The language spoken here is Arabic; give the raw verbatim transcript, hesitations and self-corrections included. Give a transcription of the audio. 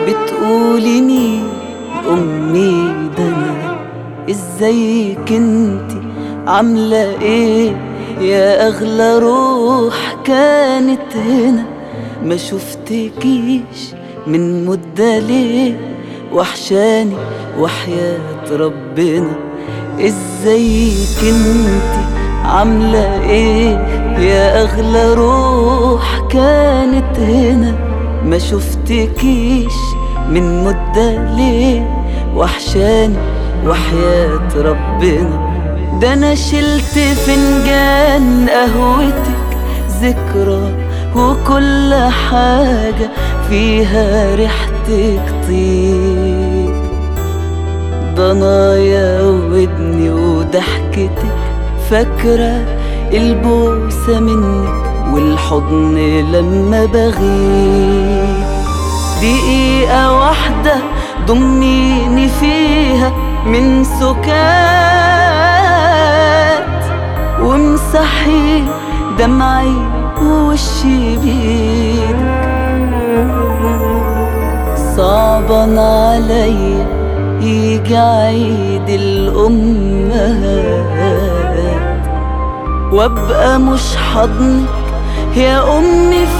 بتقولي مين أمي؟ ده أنا. ازيك انتي عاملة ايه يا أغلى روح كانت هنا؟ ما شفتكيش من مدة ليه، وحشاني وحياة ربنا. ازيك انتي عاملة ايه يا أغلى روح كانت هنا؟ ما شفتكيش من مدة ليه، وحشاني وحياة ربنا. ده أنا شلت فنجان قهوتك ذكرى، وكل حاجة فيها ريحتك طيب. ضنايا ودني وضحكتك، فاكرة البوسة منك والحضن لما بغيب. دقيقة واحدة ضميني فيها من سكات، وامسحي دمعي ووشي بيدك. صعبان عليا يجي عيد الأمهات وابقى مش حضنك يا أمي